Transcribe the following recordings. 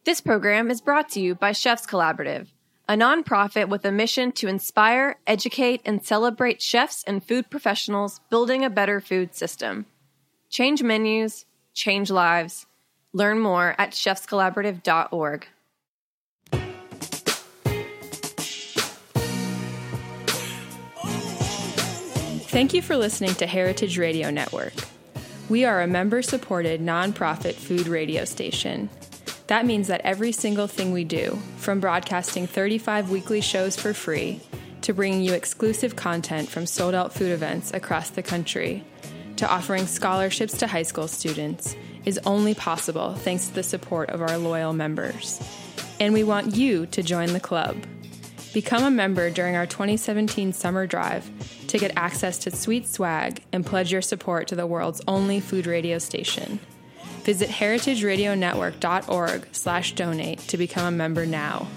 This program is brought to you by Chefs Collaborative, a nonprofit with a mission to inspire, educate, and celebrate chefs and food professionals building a better food system. Change menus, change lives. Learn more at chefscollaborative.org. Thank you for listening to Heritage Radio Network. We are a member-supported nonprofit food radio station. That means that every single thing we do, from broadcasting 35 weekly shows for free, to bringing you exclusive content from sold-out food events across the country, to offering scholarships to high school students, is only possible thanks to the support of our loyal members. And we want you to join the club. Become a member during our 2017 summer drive to get access to sweet swag and pledge your support to the world's only food radio station. Visit heritageradionetwork.org/donate to become a member now.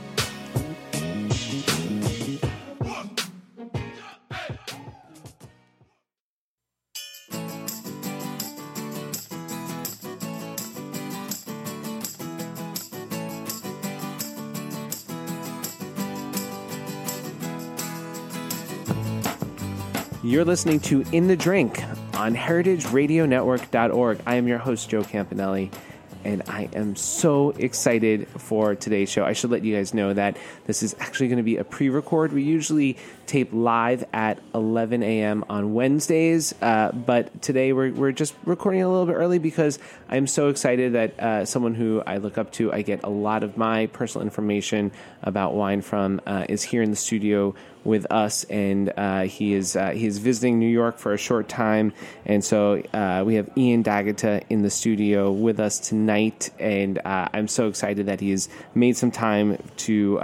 You're listening to In the Drink on heritageradionetwork.org. I am your host, Joe Campanelli, and I am so excited for today's show. I should let you guys know that this is actually going to be a pre-record. We usually tape live at 11 a.m. on Wednesdays, but today we're just recording a little bit early because I'm so excited that someone who I look up to, I get a lot of my personal information about wine from, is here in the studio with us, and he is visiting New York for a short time, and so we have Ian D'Agata in the studio with us tonight, and I'm so excited that he's made some time to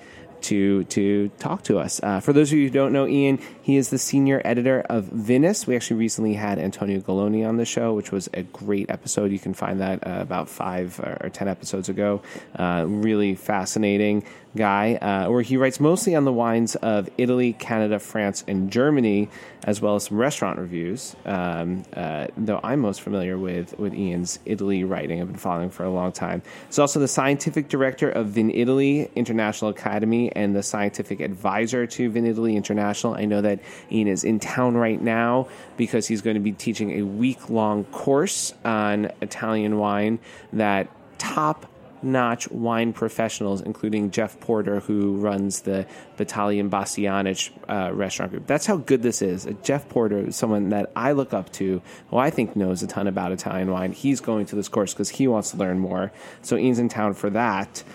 talk to us. For those of you who don't know Ian, he is the senior editor of Vinous. We actually recently had Antonio Galloni on the show, which was a great episode. You can find that about 5 or 10 episodes ago. Really fascinating guy, where he writes mostly on the wines of Italy, Canada, France, and Germany, as well as some restaurant reviews. Though I'm most familiar with Ian's Italy writing. I've been following for a long time. He's also the scientific director of VinItaly International Academy and the scientific advisor to VinItaly International. I know that Ian is in town right now because he's going to be teaching a week-long course on Italian wine that top-notch wine professionals, including Jeff Porter, who runs the Battaglia Bastianich restaurant group. That's how good this is. Jeff Porter is someone that I look up to, who I think knows a ton about Italian wine. He's going to this course because he wants to learn more. So Ian's in town for that.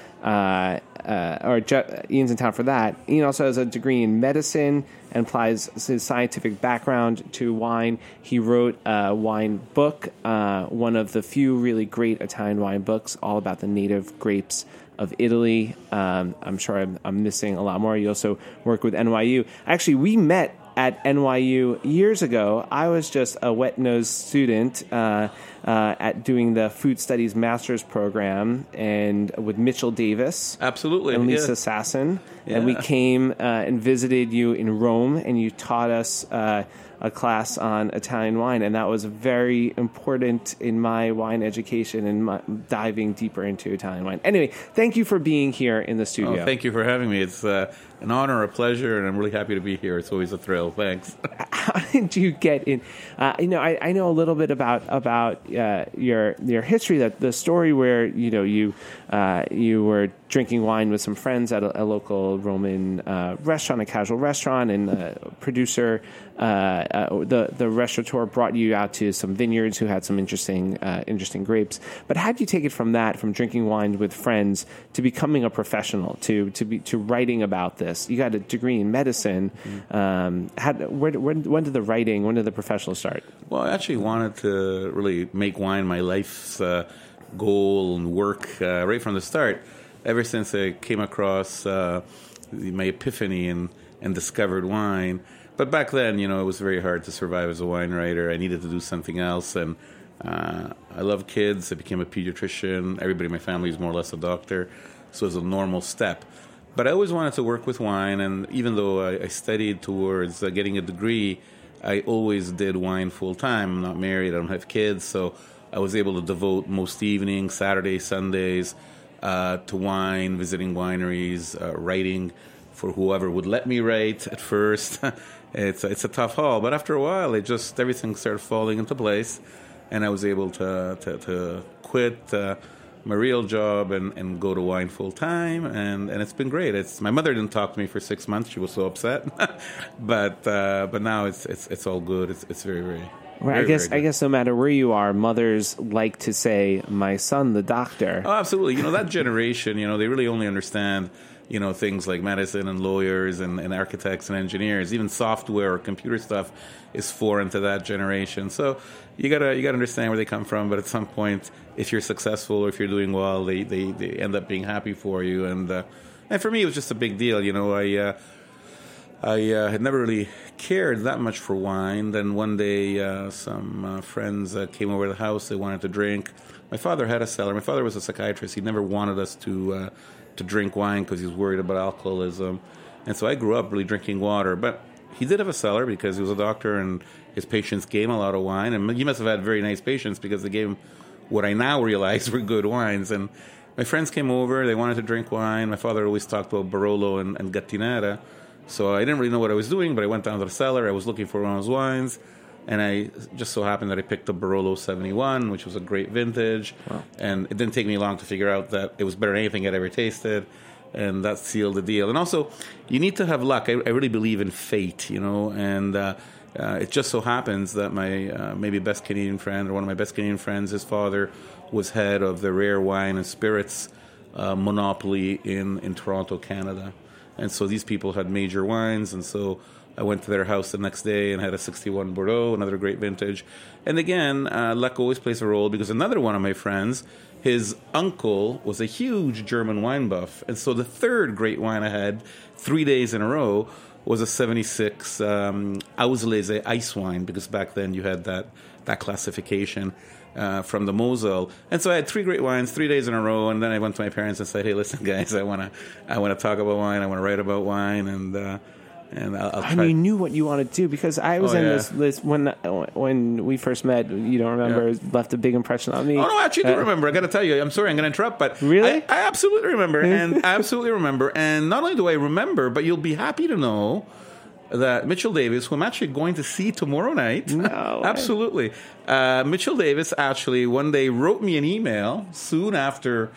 Ian's in town for that. Ian also has a degree in medicine and applies his scientific background to wine. He wrote a wine book, one of the few really great Italian wine books, all about the native grapes of Italy. I'm sure I'm missing a lot more. You also work with NYU. Actually, we met at NYU years ago. I was just a wet-nosed student at doing the Food Studies Master's Program, and with Mitchell Davis. Absolutely. And Lisa Sasson. Yeah. And we came and visited you in Rome, and you taught us a class on Italian wine, and that was very important in my wine education and my diving deeper into Italian wine. Anyway, thank you for being here in the studio. Oh, thank you for having me. It's an honor, a pleasure, and I'm really happy to be here. It's always a thrill. Thanks. How did you get in? I know a little bit about your history. That the story where you were drinking wine with some friends at a local Roman restaurant, a casual restaurant, and the producer, the restaurateur, brought you out to some vineyards who had some interesting grapes. But how did you take it from drinking wine with friends to becoming a professional, to writing about this? You got a degree in medicine. When did the writing? When did the professional start? Well, I actually wanted to really make wine my life's goal and work right from the start. Ever since I came across my epiphany and discovered wine. But back then, it was very hard to survive as a wine writer. I needed to do something else, and I love kids. I became a pediatrician. Everybody in my family is more or less a doctor, so it was a normal step. But I always wanted to work with wine, and even though I studied towards getting a degree, I always did wine full-time. I'm not married. I don't have kids, so I was able to devote most evenings, Saturdays, Sundays, to wine, visiting wineries, writing for whoever would let me write at first. It's a tough haul, but after a while, everything started falling into place, and I was able to quit my real job and go to wine full time, and it's been great. My mother didn't talk to me for 6 months; she was so upset. but now it's all good. It's very, very. Well, I guess no matter where you are, mothers like to say, "My son, the doctor." Oh, absolutely. That generation, they really only understand, things like medicine and lawyers and architects and engineers. Even software or computer stuff is foreign to that generation. So you gotta understand where they come from. But at some point, if you're successful or if you're doing well, they end up being happy for you. And for me, it was just a big deal. I had never really cared that much for wine. Then one day, some friends came over to the house. They wanted to drink. My father had a cellar. My father was a psychiatrist. He never wanted us to drink wine because he was worried about alcoholism. And so I grew up really drinking water. But he did have a cellar because he was a doctor and his patients gave him a lot of wine. And he must have had very nice patients because they gave him what I now realize were good wines. And my friends came over. They wanted to drink wine. My father always talked about Barolo and Gattinara. So I didn't really know what I was doing, but I went down to the cellar. I was looking for one of those wines, and I just so happened that I picked up Barolo 71, which was a great vintage. Wow. And it didn't take me long to figure out that it was better than anything I'd ever tasted, and that sealed the deal. And also, you need to have luck. I really believe in fate, and it just so happens that my maybe best Canadian friend, or one of my best Canadian friends, his father was head of the rare wine and spirits monopoly in Toronto, Canada. And so these people had major wines, and so I went to their house the next day and had a 61 Bordeaux, another great vintage. And again, luck always plays a role because another one of my friends, his uncle was a huge German wine buff. And so the third great wine I had 3 days in a row was a 76 Auslese ice wine, because back then you had that classification. From the Mosel. And so I had 3 great wines 3 days in a row, and then I went to my parents and said, "Hey, listen, guys, I want to talk about wine. I want to write about wine, and I'll try." And you knew what you wanted to do, because I was this when we first met. You don't remember? Left a big impression on me. Oh no, I actually do remember. I got to tell you, I'm sorry, I'm going to interrupt, but really, I absolutely remember, and I absolutely remember. And not only do I remember, but you'll be happy to know that Mitchell Davis, who I'm actually going to see tomorrow night, absolutely. Mitchell Davis actually one day wrote me an email soon after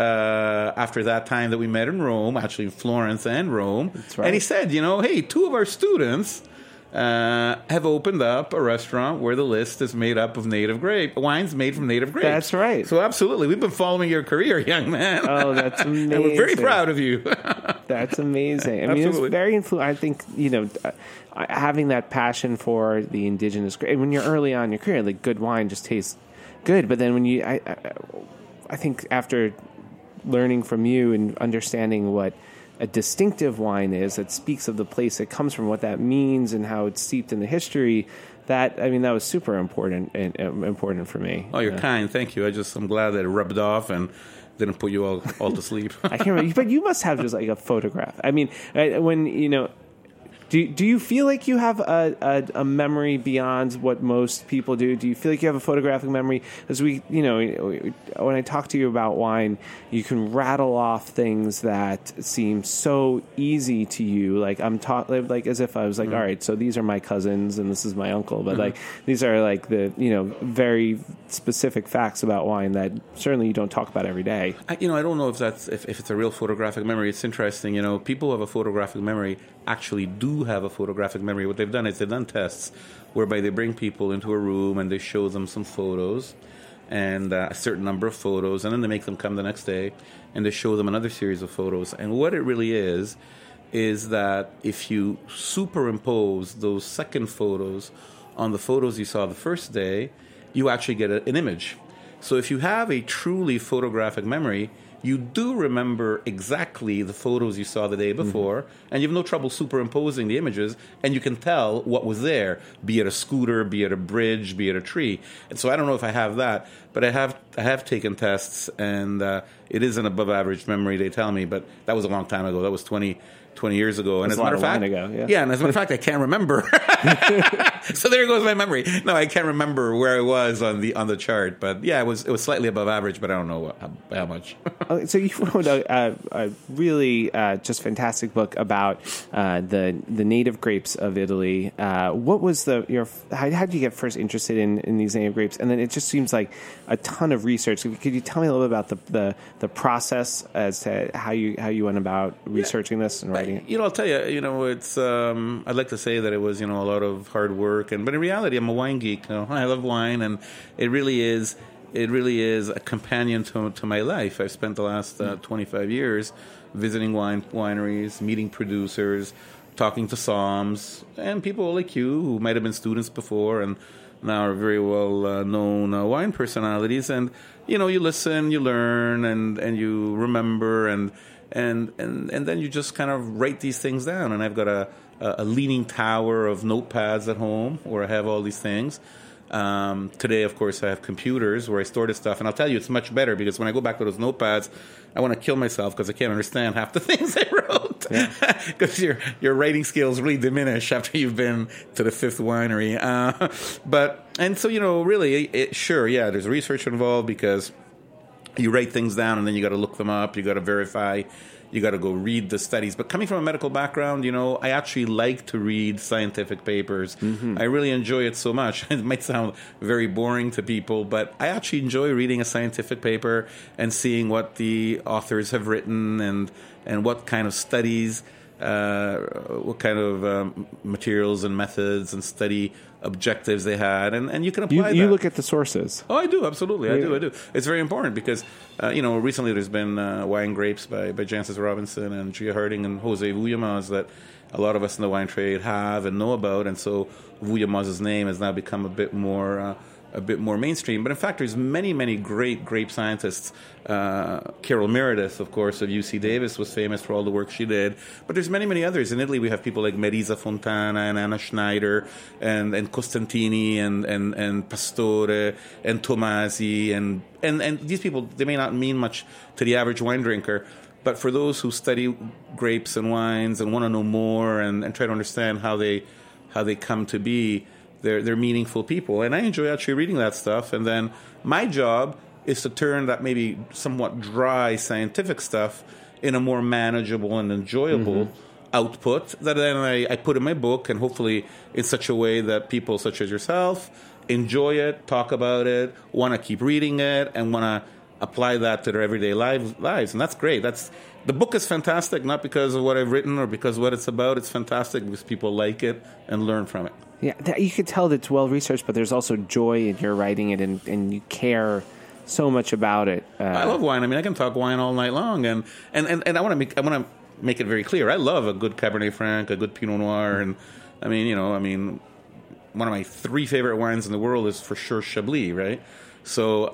that time that we met in Rome, actually in Florence and Rome. That's right. And he said, hey, 2 of our students have opened up a restaurant where the list is made up of wines made from native grapes. That's right. So absolutely, we've been following your career, young man. Oh, that's amazing. And we're very proud of you. That's amazing. I mean, it's very I think, having that passion for the indigenous grape. When you're early on in your career, like, good wine just tastes good. But then when I think after learning from you and understanding what a distinctive wine is that speaks of the place it comes from, what that means, and how it's steeped in the history, that was super important and important for me. Oh, you're kind. Thank you. I'm glad that it rubbed off and didn't put you all to sleep. I can't remember, but you must have just like a photograph. I mean, when do you feel like you have a memory beyond what most people do? Do you feel like you have a photographic memory? As when I talk to you about wine, you can rattle off things that seem so easy to you. Like like as if I was like, all right, so these are my cousins and this is my uncle, but like these are like the very specific facts about wine that certainly you don't talk about every day. I don't know if it's a real photographic memory. It's interesting. People who have a photographic memory actually do have a photographic memory. What they've done is they've done tests whereby they bring people into a room and they show them some photos and a certain number of photos, and then they make them come the next day and they show them another series of photos. And what it really is that if you superimpose those second photos on the photos you saw the first day, you actually get an image. So if you have a truly photographic memory, you do remember exactly the photos you saw the day before, and you have no trouble superimposing the images, and you can tell what was there, be it a scooter, be it a bridge, be it a tree. And so I don't know if I have that, but I have taken tests, and it is an above-average memory, they tell me, but that was a long time ago. That was 20 20 years ago. And as a matter of fact, and as a matter of fact, I can't remember. So there goes my memory. No, I can't remember where I was on the chart, but yeah, it was slightly above average, but I don't know how much. So you wrote a really just fantastic book about the native grapes of Italy. What was how did you get first interested in these native grapes? And then it just seems like a ton of research. Could you tell me a little bit about the process as to how you went about researching this and writing it? I'll tell you. It's I'd like to say that it was a lot of hard work, but in reality, I'm a wine geek. I love wine, and it really is a companion to my life. I've spent the last 25 years visiting wineries, meeting producers, talking to somms, and people like you who might have been students before and now are very well known wine personalities. And you listen, you learn, and you remember, and then you just kind of write these things down. And I've got a leaning tower of notepads at home where I have all these things. Today, of course, I have computers where I store this stuff, and I'll tell you, it's much better because when I go back to those notepads, I want to kill myself because I can't understand half the things I wrote. Because your writing skills really diminish after you've been to the fifth winery. Really, there's research involved because you write things down and then you got to look them up, you got to verify. You got to go read the studies. But coming from a medical background, I actually like to read scientific papers. Mm-hmm. I really enjoy it so much. It might sound very boring to people, but I actually enjoy reading a scientific paper and seeing what the authors have written and what kind of studies, what kind of materials and methods and study objectives they had, and you can apply that. You look at the sources. Oh, I do, absolutely. I do. It's very important because, recently there's been wine grapes by Jancis Robinson and Gia Harding and Jose Vujamaz that a lot of us in the wine trade have and know about, and so Vujamaz's name has now become a bit more mainstream. But in fact, there's many, many great grape scientists. Carol Meredith, of course, of UC Davis, was famous for all the work she did. But there's many, many others. In Italy, we have people like Marisa Fontana and Anna Schneider and Costantini and Pastore and Tomasi. And these people, they may not mean much to the average wine drinker. But for those who study grapes and wines and want to know more and try to understand how they come to be, they're meaningful people. And I enjoy actually reading that stuff. And then my job is to turn that maybe somewhat dry scientific stuff in a more manageable and enjoyable output that then I put in my book, and hopefully in such a way that people such as yourself enjoy it, talk about it, want to keep reading it, and want to apply that to their everyday lives. And that's great. The book is fantastic, not because of what I've written or because of what it's about. It's fantastic because people like it and learn from it. Yeah, you could tell that it's well researched, but there's also joy in your writing it, and you care so much about it. I love wine. I mean, I can talk wine all night long, and I want to make it very clear. I love a good Cabernet Franc, a good Pinot Noir, and I mean, one of my 3 favorite wines in the world is for sure Chablis, right? So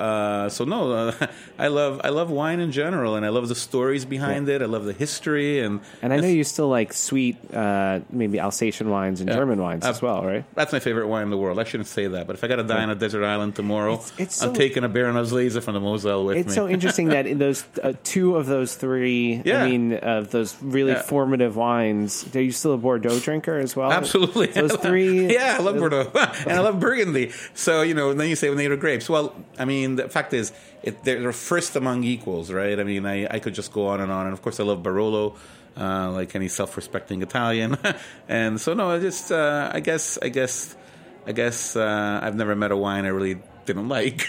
I love wine in general, and I love the stories behind it. I love the history, and I know you still like sweet, maybe Alsatian wines and German wines as well, right? That's my favorite wine in the world. I shouldn't say that, but if I got to die on a desert island tomorrow, I'm taking a Baron Auslese from the Moselle with me. It's so interesting that in those 2 of those 3, of those really formative wines, are you still a Bordeaux drinker as well? Absolutely. Those 3, I love Bordeaux, and I love Burgundy. So and then you say native grapes. Well, I mean, the fact is, they're first among equals, right? I mean, I could just go on, and of course, I love Barolo, like any self-respecting Italian. And so, no, I guess I've never met a wine I really didn't like.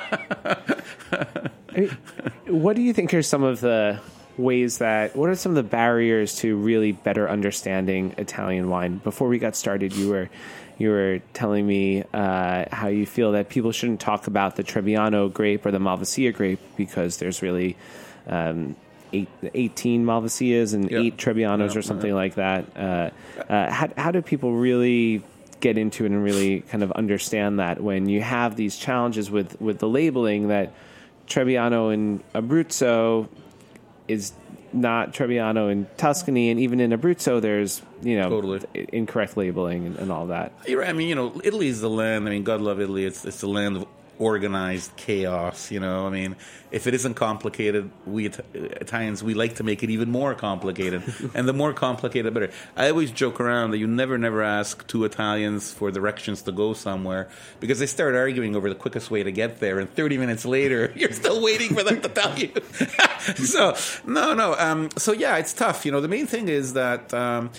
What do you think are some of the ways what are some of the barriers to really better understanding Italian wine? Before we got started, you were telling me how you feel that people shouldn't talk about the Trebbiano grape or the Malvasia grape because there's really 18 Malvasias and 8 Trebbianos or something like that. How do people really get into it and really kind of understand that when you have these challenges with the labeling that Trebbiano in Abruzzo is not Trebbiano in Tuscany, and even in Abruzzo, there's totally incorrect labeling and all that. You're right. I mean, Italy is the land. I mean, God love Italy. It's the land of organized chaos. I mean, if it isn't complicated, we Italians, we like to make it even more complicated. And the more complicated, the better. I always joke around that you never ask two Italians for directions to go somewhere, because they start arguing over the quickest way to get there, and 30 minutes later, you're still waiting for them to tell you. So, no. So, yeah, it's tough. The main thing is that...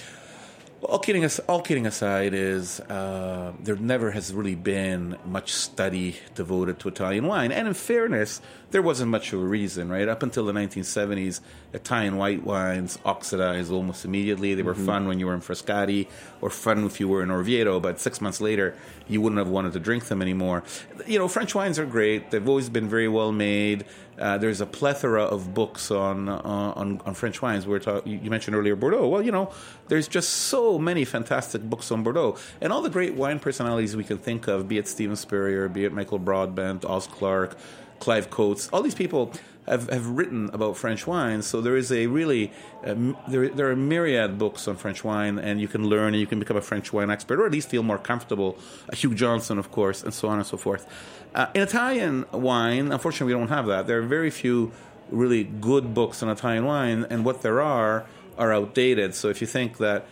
all kidding aside, is there never has really been much study devoted to Italian wine. And in fairness, there wasn't much of a reason, right? Up until the 1970s, Italian white wines oxidized almost immediately. They were fun when you were in Frascati, or fun if you were in Orvieto, but 6 months later, you wouldn't have wanted to drink them anymore. French wines are great. They've always been very well made. There's a plethora of books on French wines. You mentioned earlier Bordeaux. Well, there's just so many fantastic books on Bordeaux. And all the great wine personalities we can think of, be it Stephen Spurrier, be it Michael Broadbent, Oz Clarke, Clive Coates, all these people have written about French wine. So there is a really, there are myriad books on French wine, and you can learn and you can become a French wine expert, or at least feel more comfortable. Hugh Johnson, of course, and so on and so forth. In Italian wine, unfortunately, we don't have that. There are very few really good books on Italian wine, and what there are outdated. So if you think that,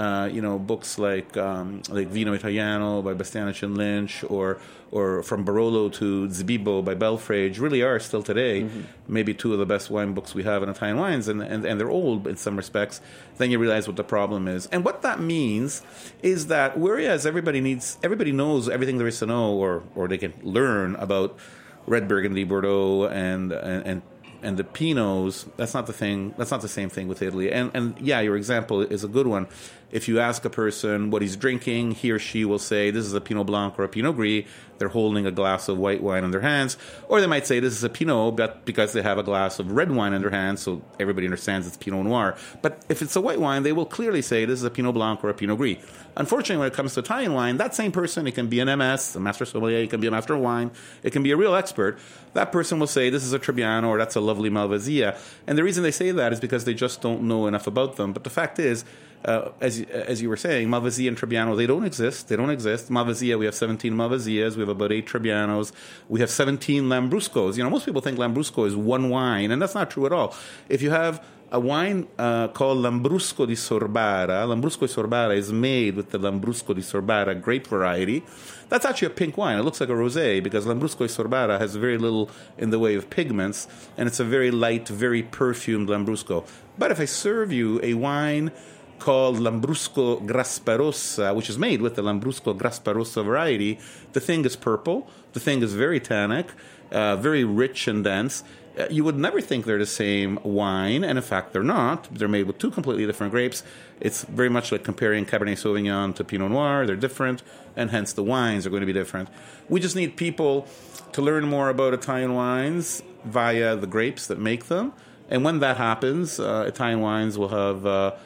books like Vino Italiano by Bastianich and Lynch, or From Barolo to Zibibo by Belfrage, really are still today maybe two of the best wine books we have in Italian wines, and they're old in some respects. Then you realize what the problem is. And what that means is that whereas everybody knows everything there is to know, or they can learn about Red Burgundy, Bordeaux, and the Pinots, that's not the same thing with Italy. And yeah, your example is a good one. If you ask a person what he's drinking, he or she will say, this is a Pinot Blanc or a Pinot Gris. They're holding a glass of white wine in their hands. Or they might say this is a Pinot, but because they have a glass of red wine in their hands, so everybody understands it's Pinot Noir. But if it's a white wine, they will clearly say this is a Pinot Blanc or a Pinot Gris. Unfortunately, when it comes to Italian wine, that same person, it can be an MS, a master sommelier, it can be a master of wine, it can be a real expert. That person will say this is a Trebbiano or that's a lovely Malvasia. And the reason they say that is because they just don't know enough about them. But the fact is, as you were saying, Malvasia and Trebbiano, they don't exist. Malvasia, we have 17 Malvasias. We have about 8 Trebbianos. We have 17 Lambruscos. Most people think Lambrusco is one wine, and that's not true at all. If you have a wine called Lambrusco di Sorbara, Lambrusco di Sorbara is made with the Lambrusco di Sorbara grape variety. That's actually a pink wine. It looks like a rosé because Lambrusco di Sorbara has very little in the way of pigments, and it's a very light, very perfumed Lambrusco. But if I serve you a wine called Lambrusco Grasparossa, which is made with the Lambrusco Grasparossa variety, the thing is purple, the thing is very tannic, very rich and dense. You would never think they're the same wine, and in fact they're not. They're made with two completely different grapes. It's very much like comparing Cabernet Sauvignon to Pinot Noir. They're different, and hence the wines are going to be different. We just need people to learn more about Italian wines via the grapes that make them, and when that happens, Italian wines will have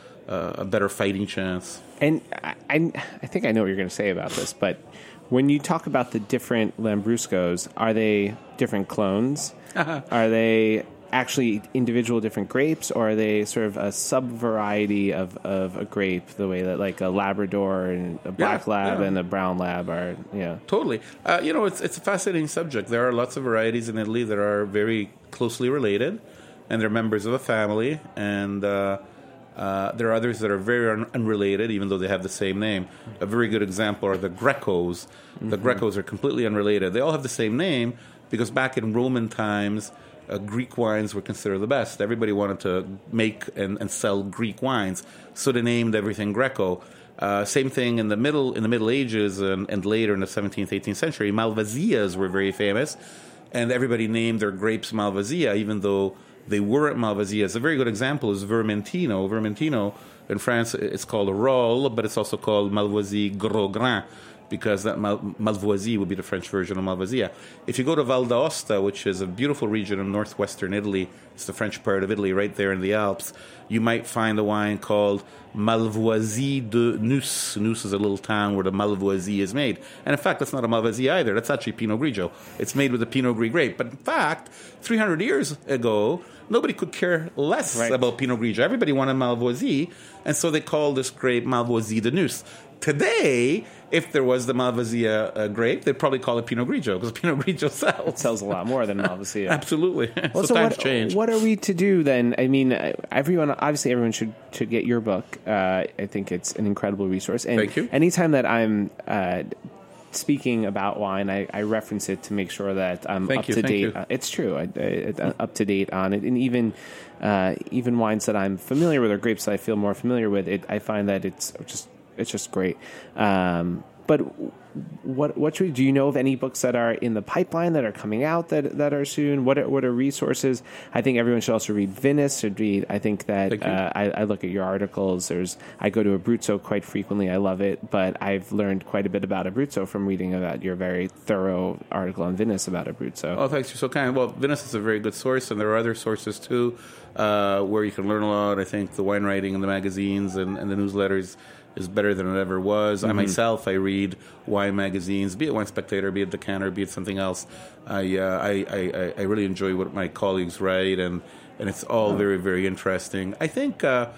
a better fighting chance. And I think I know what you're going to say about this, but when you talk about the different Lambruscos, are they different clones? Are they actually individual different grapes, or are they sort of a sub-variety of a grape, the way that like a Labrador and a black lab and a brown lab are? Yeah, totally. It's a fascinating subject. There are lots of varieties in Italy that are very closely related, and they're members of a family, and there are others that are very unrelated, even though they have the same name. A very good example are the Grecos. The Grecos are completely unrelated. They all have the same name because back in Roman times, Greek wines were considered the best. Everybody wanted to make and sell Greek wines, so they named everything Greco. Same thing in the Middle Ages and later in the 17th, 18th century. Malvasias were very famous, and everybody named their grapes Malvasia, even though they weren't Malvasias. A very good example is Vermentino. Vermentino, in France, it's called a Rolle, but it's also called Malvoisie Gros Grain, because that Malvoisie would be the French version of Malvasia. If you go to Val d'Aosta, which is a beautiful region in northwestern Italy, it's the French part of Italy right there in the Alps, you might find a wine called Malvoisie de Neuss. Neuss is a little town where the Malvoisie is made. And in fact, that's not a Malvasia either. That's actually Pinot Grigio. It's made with a Pinot Gris grape. But in fact, 300 years ago, nobody could care less about Pinot Grigio. Everybody wanted Malvoisie, and so they called this grape Malvoisie de Neuss. today, if there was the Malvasia grape, they'd probably call it Pinot Grigio because Pinot Grigio sells. It sells a lot more than Malvasia. Absolutely. Well, so times change. What are we to do then? I mean, everyone should get your book. I think it's an incredible resource. And Thank you. Anytime that I'm speaking about wine, I reference it to make sure that I'm up to date. It's true. I'm up to date on it, and even wines that I'm familiar with or grapes that I feel more familiar with, I find that it's just great. But what should we do? You know of any books that are in the pipeline that are coming out that are soon? What are resources? I think everyone should also read Vinous. I think that I look at your articles. I go to Abruzzo quite frequently. I love it, but I've learned quite a bit about Abruzzo from reading about your very thorough article on Vinous about Abruzzo. Oh, thanks. You're so kind. Well, Vinous is a very good source, and there are other sources too where you can learn a lot. I think the wine writing and the magazines and the newsletters is better than it ever was. I myself, I read wine magazines, be it Wine Spectator, be it Decanter, be it something else. I really enjoy what my colleagues write, and it's all very, very interesting. I think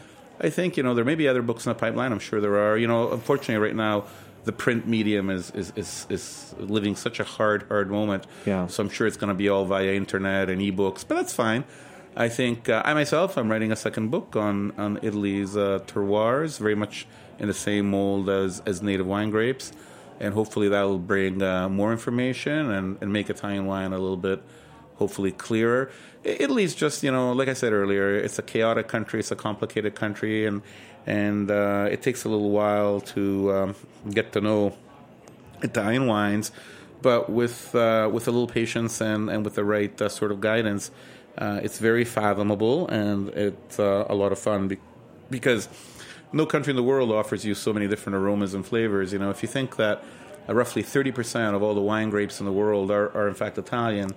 there may be other books in the pipeline. I'm sure there are. Unfortunately, right now the print medium is living such a hard moment. Yeah. So I'm sure it's going to be all via internet and ebooks, but that's fine. I think I'm writing a second book on Italy's terroirs, very much in the same mold as native wine grapes, and hopefully that will bring more information and make Italian wine a little bit, hopefully, clearer. Italy's just, like I said earlier, it's a chaotic country, it's a complicated country, and it takes a little while to get to know Italian wines, but with a little patience and with the right sort of guidance, it's very fathomable, and it's a lot of fun because no country in the world offers you so many different aromas and flavors. If you think that roughly 30% of all the wine grapes in the world are in fact Italian,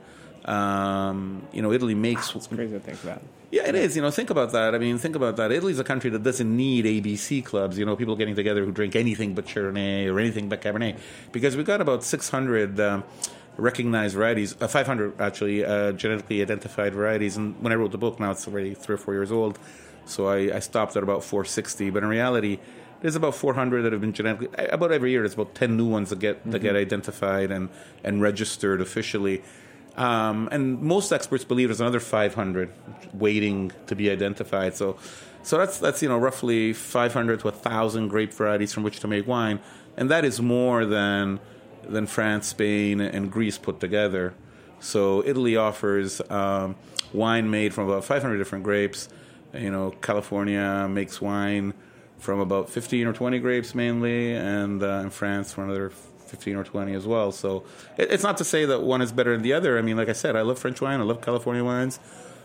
Italy makes... It's crazy to think that. Yeah, it is. Think about that. Think about that. Italy's a country that doesn't need ABC clubs, people getting together who drink anything but Chardonnay or anything but Cabernet, because we've got about 600... recognized varieties, 500 actually, genetically identified varieties. And when I wrote the book, now it's already 3 or 4 years old, so I stopped at about 460. But in reality, there's about 400 that have been genetically. About every year, there's about 10 new ones that get identified and registered officially. And most experts believe there's another 500 waiting to be identified. So that's roughly 500 to 1,000 grape varieties from which to make wine, and that is more than France, Spain, and Greece put together. So Italy offers wine made from about 500 different grapes. California makes wine from about 15 or 20 grapes mainly, and in France from another 15 or 20 as well. So it's not to say that one is better than the other. Like I said, I love French wine, I love California wines,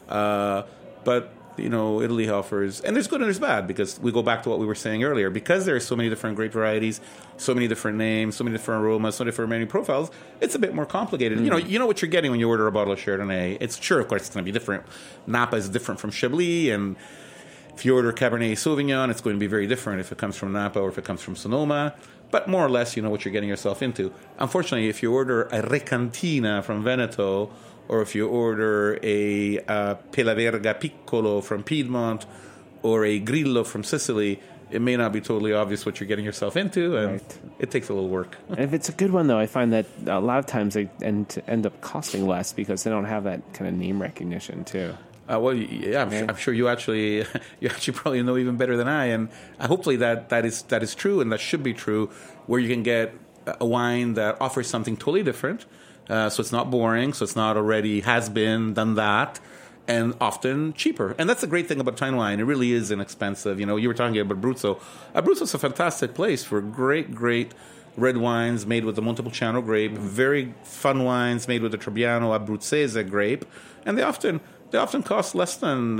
but Italy offers, and there's good and there's bad, because we go back to what we were saying earlier. Because there are so many different grape varieties, so many different names, so many different aromas, so many profiles, it's a bit more complicated. You know what you're getting when you order a bottle of Chardonnay. It's sure, of course, it's going to be different. Napa is different from Chablis, and if you order Cabernet Sauvignon, it's going to be very different if it comes from Napa or if it comes from Sonoma. But more or less, you know what you're getting yourself into. Unfortunately, if you order a Recantina from Veneto, or if you order a Pelaverga Piccolo from Piedmont, or a Grillo from Sicily, it may not be totally obvious what you're getting yourself into, and it takes a little work. And if it's a good one, though, I find that a lot of times they end up costing less because they don't have that kind of name recognition, too. I'm sure you actually probably know even better than I, and hopefully that is true, and that should be true, where you can get a wine that offers something totally different. So it's not boring, so it's not already has been, done that, and often cheaper. And that's the great thing about Italian wine. It really is inexpensive. You were talking about Abruzzo. Abruzzo's a fantastic place for great red wines made with the Montepulciano grape, very fun wines made with the Trebbiano Abruzzese grape, and they often cost less than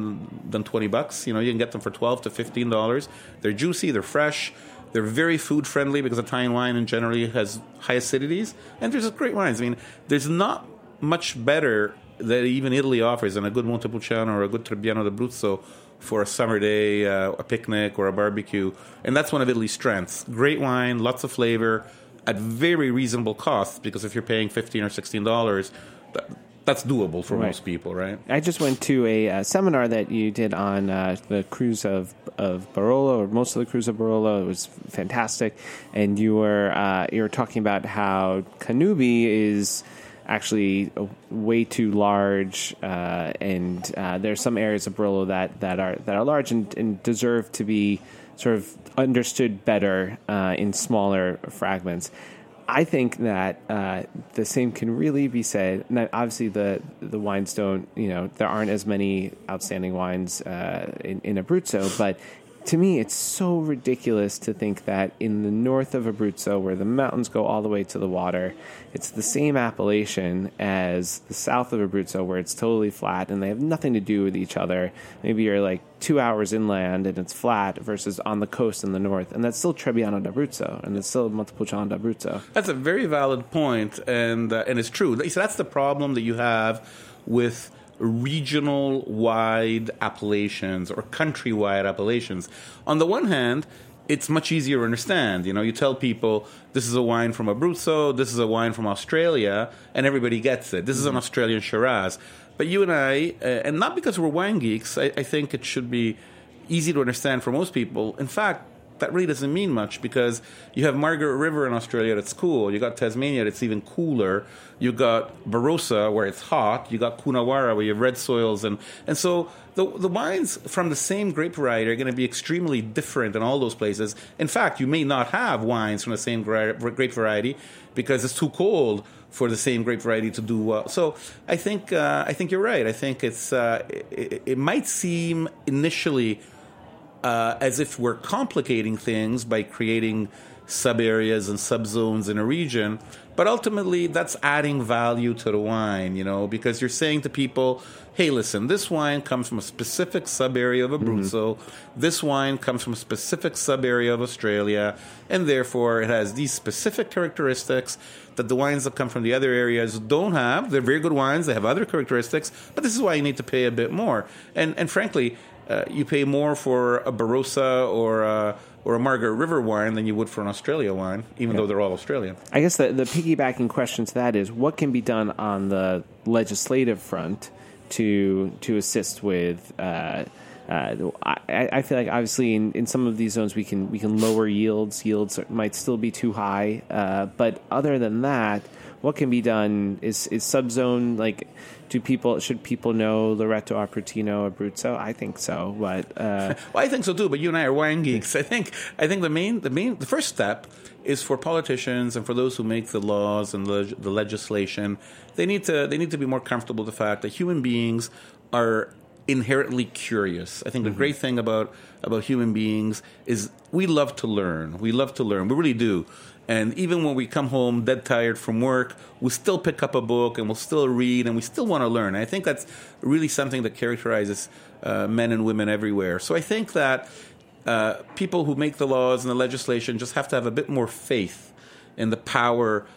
$20. You can get them for $12 to $15. They're juicy, they're fresh. They're very food friendly because Italian wine generally has high acidities, and there's just great wines. There's not much better that even Italy offers than a good Montepulciano or a good Trebbiano d'Abruzzo for a summer day, a picnic, or a barbecue. And that's one of Italy's strengths. Great wine, lots of flavor, at very reasonable costs, because if you're paying $15 or $16, that's doable for most people, right? I just went to a seminar that you did on the cruise of Barolo, or most of the cruise of Barolo. It was fantastic, and you were talking about how Kanubi is actually way too large, and there's some areas of Barolo that are large and deserve to be sort of understood better in smaller fragments. I think that the same can really be said. Now, obviously, the wines don't, there aren't as many outstanding wines in Abruzzo, but to me, it's so ridiculous to think that in the north of Abruzzo, where the mountains go all the way to the water, it's the same appellation as the south of Abruzzo, where it's totally flat and they have nothing to do with each other. Maybe you're like 2 hours inland and it's flat versus on the coast in the north, and that's still Trebbiano d'Abruzzo, and it's still Montepulciano d'Abruzzo. That's a very valid point, and it's true. So that's the problem that you have with regional-wide appellations or country-wide appellations. On the one hand, it's much easier to understand. You tell people, this is a wine from Abruzzo, this is a wine from Australia, and everybody gets it. This is an Australian Shiraz. But you and I, and not because we're wine geeks, I think it should be easy to understand for most people. In fact, that really doesn't mean much, because you have Margaret River in Australia that's cool. You got Tasmania that's even cooler. You got Barossa where it's hot. You got Coonawarra where you have red soils. And so the wines from the same grape variety are going to be extremely different in all those places. In fact, you may not have wines from the same grape variety because it's too cold for the same grape variety to do well. So I think you're right. I think it might seem initially as if we're complicating things by creating sub-areas and sub-zones in a region, but ultimately that's adding value to the wine, because you're saying to people, hey, listen, this wine comes from a specific sub-area of Abruzzo, this wine comes from a specific sub-area of Australia, and therefore it has these specific characteristics that the wines that come from the other areas don't have. They're very good wines, they have other characteristics, but this is why you need to pay a bit more. And frankly, you pay more for a Barossa or a Margaret River wine than you would for an Australia wine, even though they're all Australian. I guess the piggybacking question to that is, what can be done on the legislative front to assist with? I feel like obviously in some of these zones we can lower yields. Yields might still be too high, but other than that, what can be done? Is subzone, like, should people know Loreto, Aprutino, Abruzzo? I think so, but well, I think so too. But you and I are wine geeks. I think the first step is for politicians and for those who make the laws and the legislation. They need to be more comfortable with the fact that human beings are inherently curious. I think the great thing about human beings is we love to learn. We really do. And even when we come home dead tired from work, we still pick up a book and we'll still read and we still want to learn. And I think that's really something that characterizes men and women everywhere. So I think that people who make the laws and the legislation just have to have a bit more faith in the power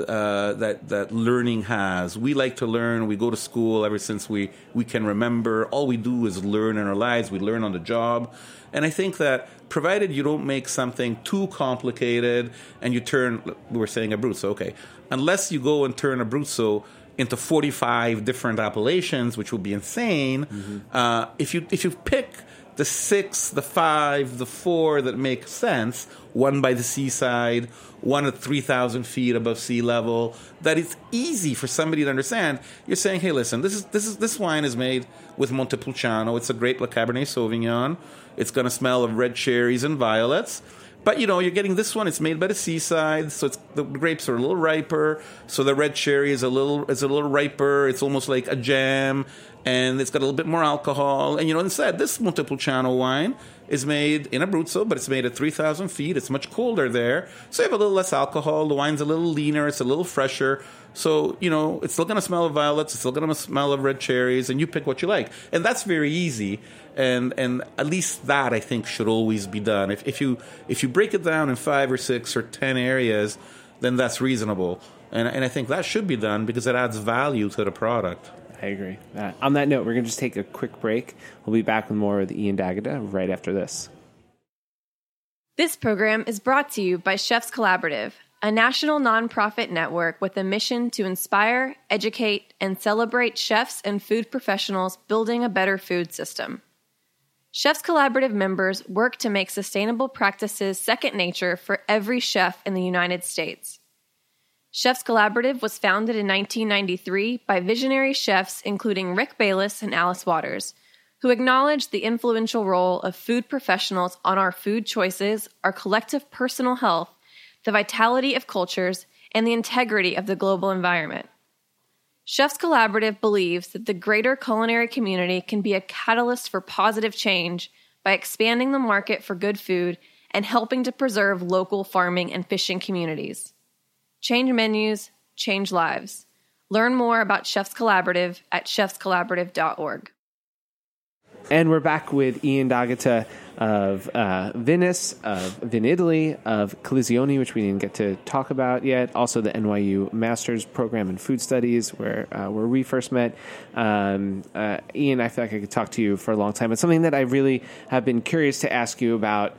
that learning has. We like to learn. We go to school ever since we can remember. All we do is learn in our lives. We learn on the job. And I think that provided you don't make something too complicated and you turn, we were saying Abruzzo, okay, unless you go and turn Abruzzo into 45 different appellations, which would be insane, if you pick the 6, the 5, the 4 that make sense, one by the seaside, one at 3,000 feet above sea level, that it's easy for somebody to understand. You're saying, hey, listen, this wine is made with Montepulciano. It's a grape like Cabernet Sauvignon. It's going to smell of red cherries and violets. But, you're getting this one. It's made by the seaside, so the grapes are a little riper. So the red cherry is a little riper. It's almost like a jam, and it's got a little bit more alcohol. And, instead, this Montepulciano wine is made in Abruzzo, but it's made at 3,000 feet. It's much colder there. So you have a little less alcohol. The wine's a little leaner. It's a little fresher. So, it's still going to smell of violets. It's still going to smell of red cherries, and you pick what you like. And that's very easy. And at least that, I think, should always be done. If you break it down in 5 or 6 or 10 areas, then that's reasonable. And I think that should be done because it adds value to the product. I agree. On that note, we're going to just take a quick break. We'll be back with more with Ian D'Agata right after this. This program is brought to you by Chefs Collaborative, a national nonprofit network with a mission to inspire, educate, and celebrate chefs and food professionals building a better food system. Chefs Collaborative members work to make sustainable practices second nature for every chef in the United States. Chefs Collaborative was founded in 1993 by visionary chefs including Rick Bayless and Alice Waters, who acknowledged the influential role of food professionals on our food choices, our collective personal health, the vitality of cultures, and the integrity of the global environment. Chefs Collaborative believes that the greater culinary community can be a catalyst for positive change by expanding the market for good food and helping to preserve local farming and fishing communities. Change menus, change lives. Learn more about Chefs Collaborative at chefscollaborative.org. And we're back with Ian D'Agata of Vinous, of Vinitaly, of Collizione, which we didn't get to talk about yet. Also the NYU Master's Program in Food Studies, where we first met. Ian, I feel like I could talk to you for a long time. But something that I really have been curious to ask you about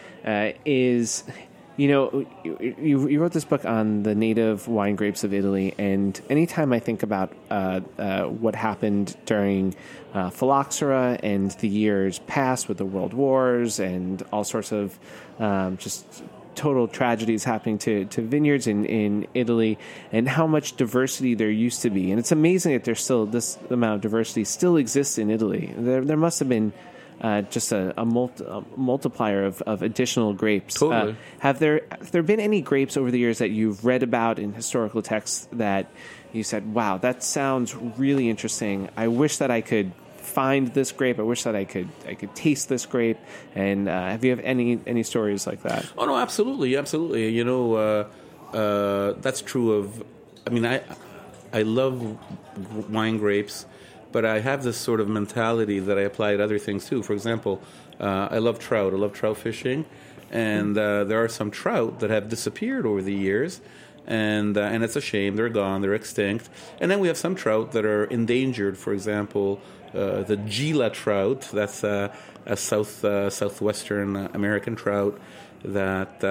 is... You know, you wrote this book on the native wine grapes of Italy, and anytime I think about what happened during phylloxera and the years past with the world wars and all sorts of just total tragedies happening to vineyards in Italy, and how much diversity there used to be. And it's amazing that there's still this amount of diversity still exists in Italy. There must have been just a multiplier of additional grapes. Totally. Have there been any grapes over the years that you've read about in historical texts that you said, wow, that sounds really interesting. I wish that I could find this grape. I wish that I could taste this grape. And have you any stories like that? Oh, no, absolutely. You know, that's true of, I mean, I love wine grapes, but I have this sort of mentality that I apply to other things too. For example, I love trout. I love trout fishing, and there are some trout that have disappeared over the years, and it's a shame. They're gone. They're extinct. And then we have some trout that are endangered. For example, the Gila trout. That's a southwestern American trout that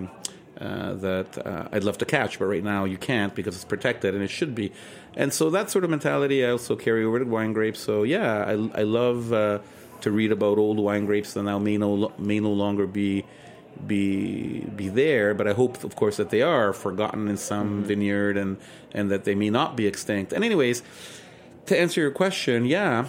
I'd love to catch, but right now you can't because it's protected, and it should be. And so that sort of mentality I also carry over to wine grapes. So yeah, I love to read about old wine grapes that now may no longer be there, but I hope, of course, that they are forgotten in some vineyard and that they may not be extinct. And anyways, to answer your question,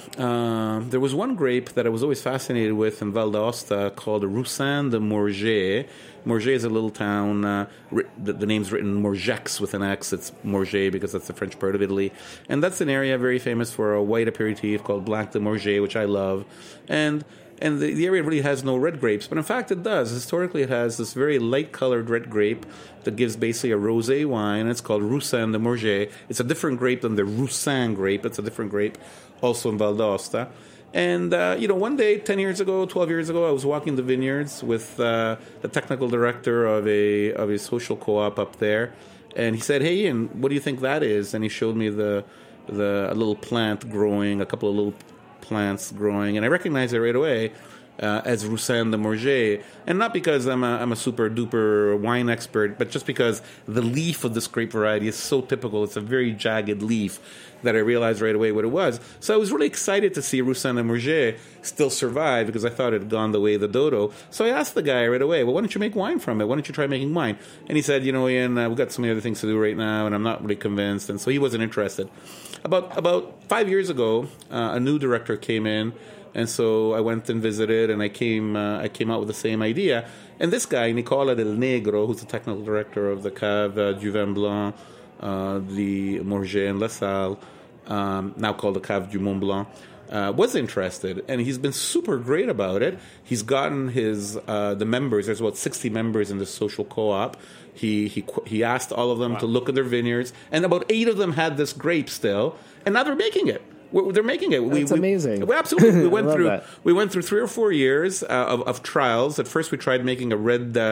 there was one grape that I was always fascinated with in Val d'Aosta called Roussanne de Morges. Morges is a little town. The name's written Morgex with an X. It's Morges because that's the French part of Italy. And that's an area very famous for a white aperitif called Blanc de Morges, which I love. And the area really has no red grapes, but in fact it does. Historically, it has this very light-colored red grape that gives basically a rosé wine, and it's called Roussanne de Morges. It's a different grape than the Roussanne grape. It's a different grape, also in Val d'Aosta. And, one day, 10 years ago, 12 years ago, I was walking the vineyards with the technical director of a social co-op up there, and he said, "Hey, Ian, what do you think that is?" And he showed me a little plant growing, a couple of little plants growing, and I recognized it right away as Roussanne de Morges, and not because I'm a super duper wine expert, but just because the leaf of this grape variety is so typical. It's a very jagged leaf that I realized right away what it was. So I was really excited to see Roussanne de Morges still survive because I thought it had gone the way of the dodo. So I asked the guy right away, well, why don't you make wine from it? Why don't you try making wine? And he said, Ian, we've got so many other things to do right now, and I'm not really convinced. And so he wasn't interested. About 5 years ago, a new director came in, and so I went and visited, and I came out with the same idea. And this guy, Nicola Del Negro, who's the technical director of the Cave du Vin Blanc, the Morges and La Salle, now called the Cave du Mont Blanc, was interested, and he's been super great about it. He's gotten the members. There's about 60 members in the social co-op. He asked all of them to look at their vineyards, and about 8 of them had this grape still, and now they're making it. They're making it. That's amazing. Absolutely. We went through 3 or 4 years of trials. At first, we tried making a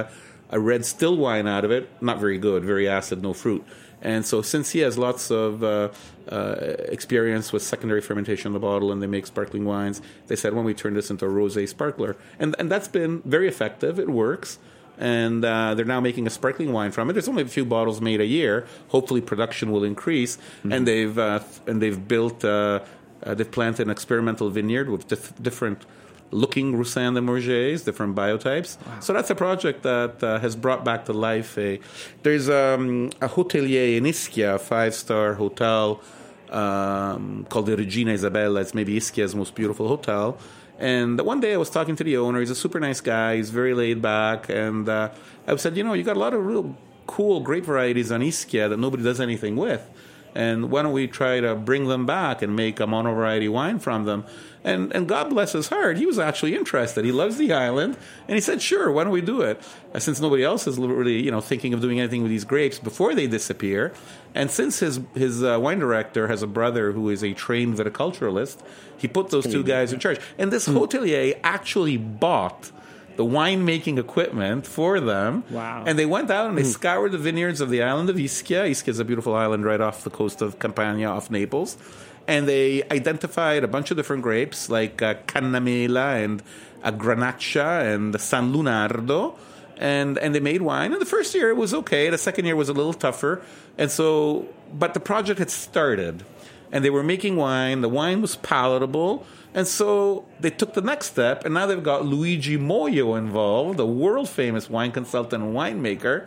red still wine out of it. Not very good. Very acid, no fruit. And so since he has lots of experience with secondary fermentation in the bottle, and they make sparkling wines, they said, why don't we turn this into a rosé sparkler? And that's been very effective. It works. and they're now making a sparkling wine from it. There's only a few bottles made a year. Hopefully, production will increase, and they've built they've planted an experimental vineyard with different looking Roussanne de Morges, different biotypes. Wow. So that's a project that has brought back to life there's a hotelier in Ischia, a 5-star hotel called the Regina Isabella. It's maybe Ischia's most beautiful hotel. And one day I was talking to the owner. He's a super nice guy. He's very laid back. And I said, you got a lot of real cool grape varieties on Ischia that nobody does anything with. And why don't we try to bring them back and make a mono-variety wine from them? And God bless his heart, he was actually interested. He loves the island. And he said, sure, why don't we do it? Since nobody else is really, thinking of doing anything with these grapes before they disappear. And since his wine director has a brother who is a trained viticulturalist, he put those two guys in charge. And this hotelier actually bought the winemaking equipment for them. Wow. And they went out and they scoured the vineyards of the island of Ischia. Ischia is a beautiful island right off the coast of Campania, off Naples. And they identified a bunch of different grapes like Cannamela and Granaccia and San Lunardo. And they made wine. And the first year it was okay. The second year was a little tougher. But the project had started. And they were making wine. The wine was palatable. And so they took the next step, and now they've got Luigi Moio involved, a world-famous wine consultant and winemaker,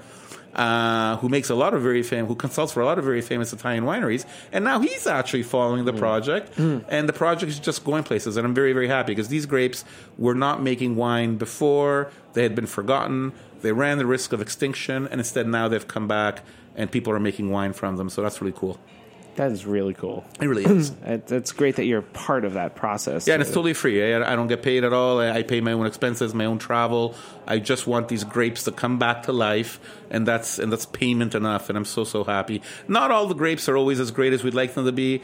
who consults for a lot of very famous Italian wineries. And now he's actually following the project, and the project is just going places. And I'm very, very happy because these grapes were not making wine before. They had been forgotten. They ran the risk of extinction, and instead now they've come back, and people are making wine from them. So that's really cool. That is really cool. It really is. It's great that you're part of that process. Yeah, and it's totally free. I don't get paid at all. I pay my own expenses, my own travel. I just want these grapes to come back to life, and that's payment enough. And I'm so happy. Not all the grapes are always as great as we'd like them to be.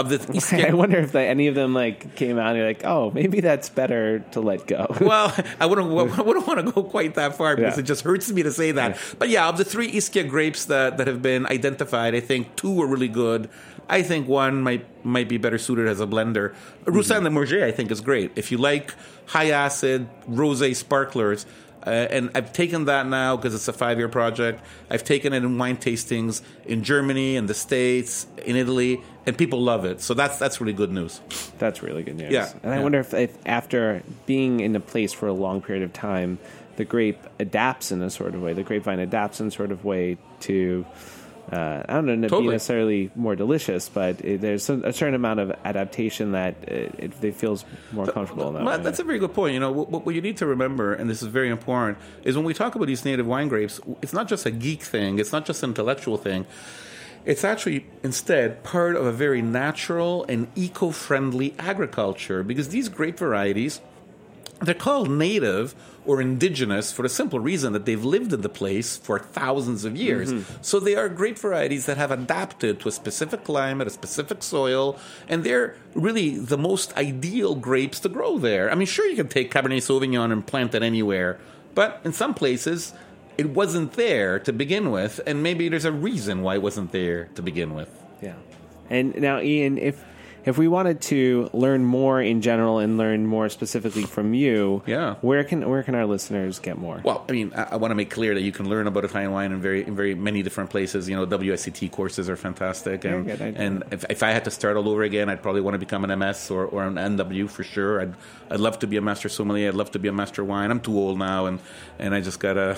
I wonder if any of them came out and you're like, oh, maybe that's better to let go. Well, I wouldn't want to go quite that far because it just hurts me to say that. Yeah. But yeah, of the 3 Ischia grapes that have been identified, I think 2 were really good. I think 1 might be better suited as a blender. Roussanne de Morges, I think, is great. If you like high acid rosé sparklers, and I've taken that now because it's a 5-year project. I've taken it in wine tastings in Germany, in the States, in Italy, and people love it. So that's really good news. That's really good news. Yeah. And I wonder if after being in a place for a long period of time, the grape adapts in a sort of way. The grapevine adapts in a sort of way to... I don't know, be necessarily more delicious, but there's a certain amount of adaptation that it feels more comfortable in that way. That's a very good point. What you need to remember, and this is very important, is when we talk about these native wine grapes, it's not just a geek thing, it's not just an intellectual thing. It's actually, instead, part of a very natural and eco-friendly agriculture, because these grape varieties, they're called native or indigenous for the simple reason that they've lived in the place for thousands of years. Mm-hmm. So they are grape varieties that have adapted to a specific climate, a specific soil, and they're really the most ideal grapes to grow there. I mean, sure, you can take Cabernet Sauvignon and plant it anywhere, but in some places, it wasn't there to begin with, and maybe there's a reason why it wasn't there to begin with. Yeah. And now, Ian, if we wanted to learn more in general and learn more specifically from you, where can our listeners get more? Well, I mean, I want to make clear that you can learn about Italian wine in very many different places. WSET courses are fantastic, and if I had to start all over again, I'd probably want to become an MS or an NW for sure. I'd love to be a master sommelier. I'd love to be a master wine. I'm too old now, and I just gotta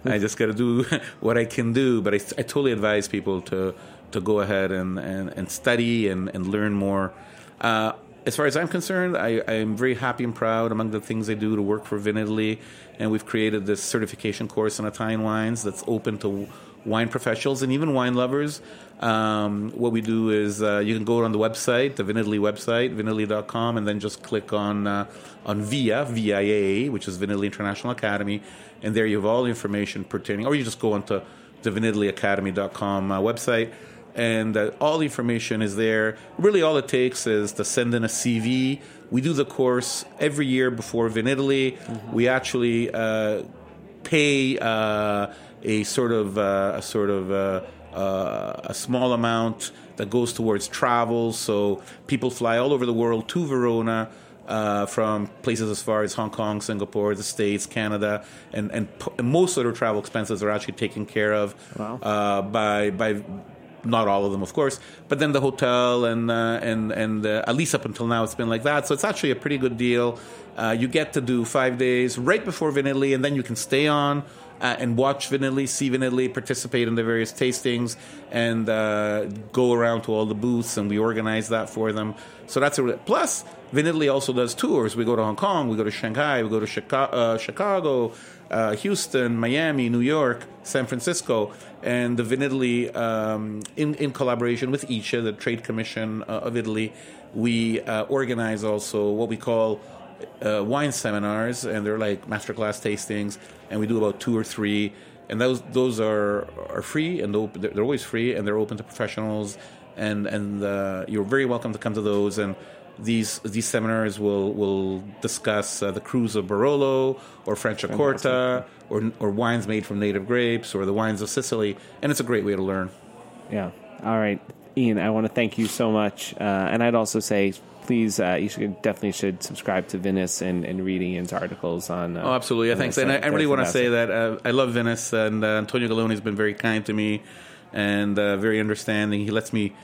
do what I can do. But I totally advise people to go ahead and study and learn more. As far as I'm concerned, I am very happy and proud among the things I do to work for VinItaly, and we've created this certification course in Italian wines that's open to wine professionals and even wine lovers. What we do is you can go on the website, the VinItaly website, vinitaly.com, and then just click on VIA, which is VinItaly International Academy, and there you have all the information pertaining, or you just go onto the vinitalyacademy.com website, and all the information is there. Really, all it takes is to send in a CV. We do the course every year before VinItaly. Mm-hmm. We actually pay a small amount that goes towards travel. So people fly all over the world to Verona. from places as far as Hong Kong, Singapore, the States, Canada, and most of their travel expenses are actually taken care of by not all of them, of course, but then the hotel and at least up until now it's been like that. So it's actually a pretty good deal. You get to do 5 days right before Vin Italy, and then you can stay on and watch Vin Italy, see Vin Italy, participate in the various tastings, and go around to all the booths, and we organize that for them. So that's plus Vin Italy also does tours. We go to Hong Kong, we go to Shanghai, we go to Chicago, Houston, Miami, New York, San Francisco, and the Vin Italy, in collaboration with ICE, the Trade Commission of Italy, we organize also what we call wine seminars, and they're like masterclass tastings, and we do about 2 or 3, and those are free, and they're always free, and they're open to professionals, and you're very welcome to come to those. And these seminars will discuss the cruise of Barolo or Franciacorta or wines made from native grapes or the wines of Sicily, and it's a great way to learn. Yeah. All right, Ian, I want to thank you so much, and I'd also say, please, you definitely should subscribe to Vinous and read Ian's articles on. Oh, absolutely! Thanks, and I really want to say that I love Vinous, and Antonio Galloni has been very kind to me and very understanding. He lets me.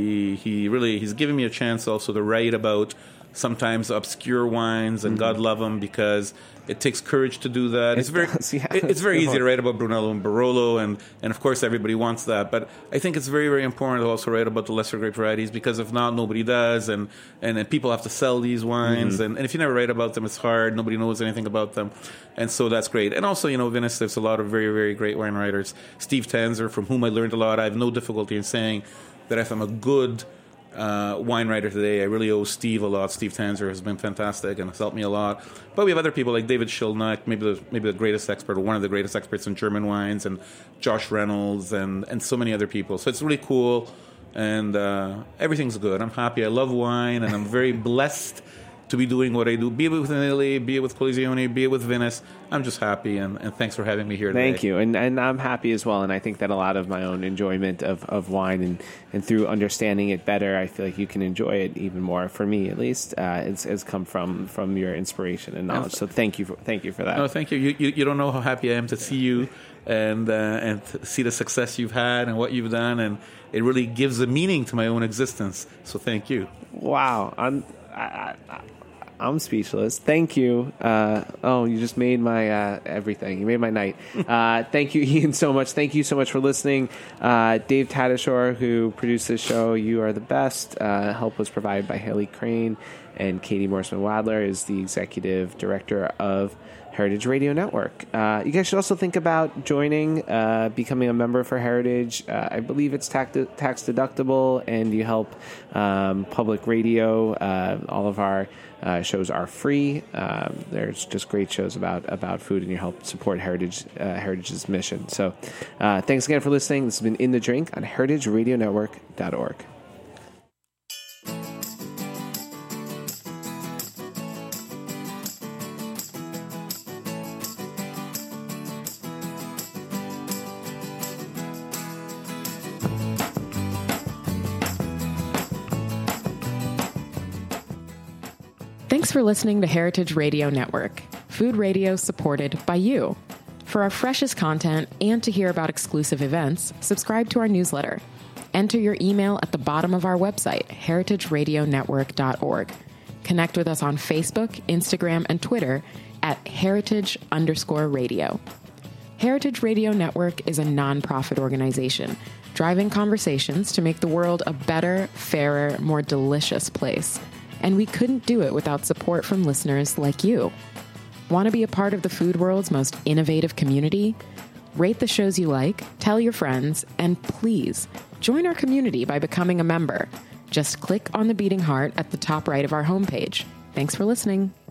He's given me a chance also to write about sometimes obscure wines, and God love them, because it takes courage to do that. It's very easy to write about Brunello and Barolo, and of course everybody wants that. But I think it's very, very important to also write about the lesser grape varieties, because if not, nobody does, and people have to sell these wines, and if you never write about them, it's hard. Nobody knows anything about them, and so that's great. And also, Vinous, there's a lot of very, very great wine writers. Steve Tanzer, from whom I learned a lot. I have no difficulty in saying that if I'm a good wine writer today, I really owe Steve a lot. Steve Tanzer has been fantastic and has helped me a lot. But we have other people like David Schilnack, maybe the greatest expert, or one of the greatest experts in German wines, and Josh Reynolds, and so many other people. So it's really cool, and everything's good. I'm happy. I love wine, and I'm very blessed to be doing what I do, be it with Italy, be it with Collezione, be it with Vinous. I'm just happy, and thanks for having me here today. Thank you, and I'm happy as well, and I think that a lot of my own enjoyment of wine and through understanding it better, I feel like you can enjoy it even more. For me, at least, it's come from your inspiration and knowledge. So thank you for that. No, thank you. You don't know how happy I am to see you and see the success you've had and what you've done, and it really gives a meaning to my own existence. So thank you. Wow, I'm speechless. Thank you. You just made my everything. You made my night. Thank you, Ian, so much. Thank you so much for listening. Dave Tadashore, who produced this show, you are the best. Help was provided by Haley Crane, and Katie Morseman-Wadler is the executive director of Heritage Radio Network. You guys should also think about joining, becoming a member for Heritage. I believe it's tax deductible, and you help public radio. All of our shows are free. There's just great shows about food, and you help support Heritage's mission. So thanks again for listening. This has been In the Drink on heritageradionetwork.org. Thanks for listening to Heritage Radio Network, food radio supported by you. For our freshest content and to hear about exclusive events, subscribe to our newsletter. Enter your email at the bottom of our website, heritageradionetwork.org. Connect with us on Facebook, Instagram, and Twitter at heritage_radio. Heritage Radio Network is a nonprofit organization driving conversations to make the world a better, fairer, more delicious place. And we couldn't do it without support from listeners like you. Want to be a part of the food world's most innovative community? Rate the shows you like, tell your friends, and please join our community by becoming a member. Just click on the beating heart at the top right of our homepage. Thanks for listening.